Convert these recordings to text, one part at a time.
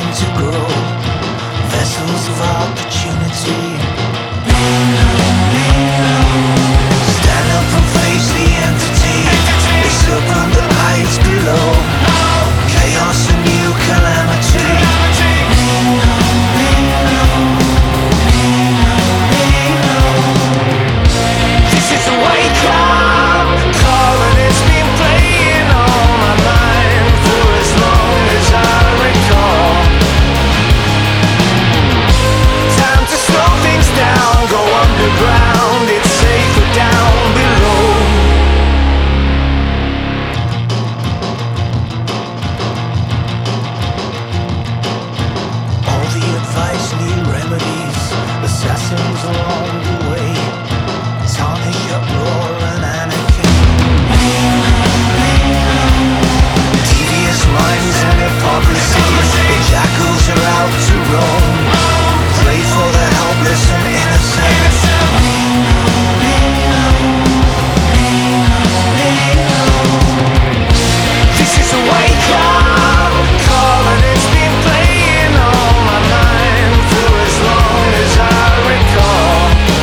to grow, vessels of opportunity. Stand up and face the entity. It's up on the heights below. Chaos and new calamity. This is a wake up call, and it's been playing on my mind for as long as I recall. Time to slow things down, go underground. It's safer down below. All the advice, new remedies, assassins along the way. Tarnish, uproar and anarchy. Devious minds and hypocrisy. The jackals are out to roam. Pray for the helpless and innocent. This is a wake up call, and it's been playing on my mind for as long as I recall.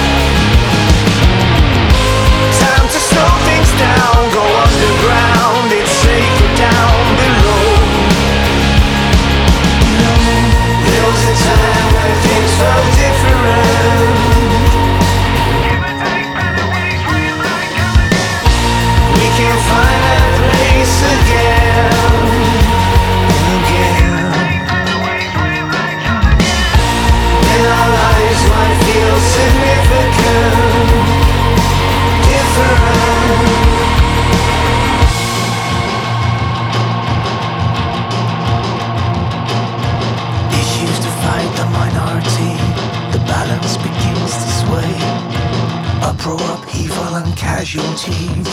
Time to slow things down, go underground. It's safer down below. There was a time when things felt different. We can find that place again and again. Then our lives might feel significant, different. Issues to fight the minority. The balance begins to sway. Uproar, upheaval and casualty.